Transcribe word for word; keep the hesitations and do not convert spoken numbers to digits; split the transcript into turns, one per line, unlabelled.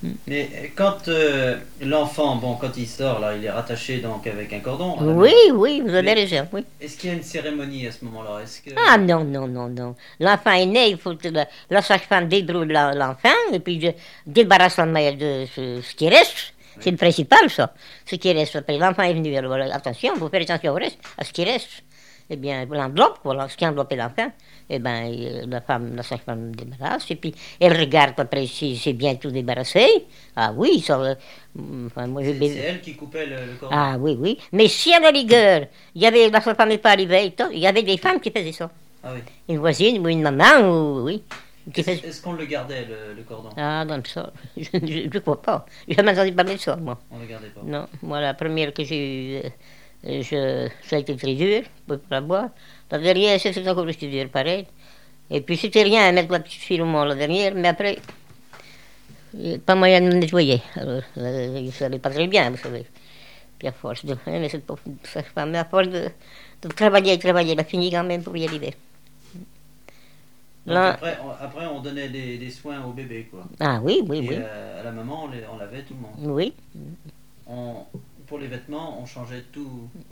Mais quand euh, l'enfant, bon, quand il sort, là, il est rattaché donc avec un cordon à la
Oui,
maison.
oui, vous avez
Mais
raison, oui.
est-ce qu'il y a une cérémonie à ce moment-là? Est-ce
Ah
que...
non, non, non, non. L'enfant est né, il faut que la, la sage-femme débrouille la- l'enfant et puis je débarrasse la mère de ce, ce qui reste. C'est
Oui.
le principal, ça. Ce qui reste. Après, l'enfant est venu, alors voilà, attention, il faut faire attention au reste, à ce qui reste. Eh bien, l'enveloppe, voilà, ce qui enveloppe l'enfant, eh bien, euh, la femme, la sage-femme débarrasse, et puis elle regarde après si c'est bien tout débarrassé. Ah oui, ça, euh, enfin, moi, je,
C'est c'est elle qui coupait le, le cordon.
ah oui, oui. Mais si à la rigueur, il y avait, la sage-femme n'est pas arrivée, il y avait des femmes qui faisaient ça.
Ah oui.
Une voisine ou une maman, ou oui. Qui
Est-ce
fait...
est-ce qu'on le gardait, le, le cordon?
Ah, dans ça, je ne crois pas. J'ai jamais entendu parler de ça, moi.
On ne le gardait pas.
Non, moi, la première que j'ai eue, euh, je, ça a été très dur pour la boire. La dernière, c'était encore plus dur, pareil. Et puis, c'était rien à mettre la petite fille au monde, la dernière, mais après, il n'y a pas moyen de me nettoyer. Alors, euh, ça n'allait pas très bien, vous savez. Puis à force de. Mais cette pauvre femme, à force de, de travailler, travailler, elle a fini quand même pour y arriver.
Donc
Là,
après, on, après, on donnait des, des soins au bébé, quoi.
ah oui, oui,
Et
oui.
euh, à la maman, on, les- on lavait tout le monde.
Oui.
On, pour les vêtements, on changeait tout,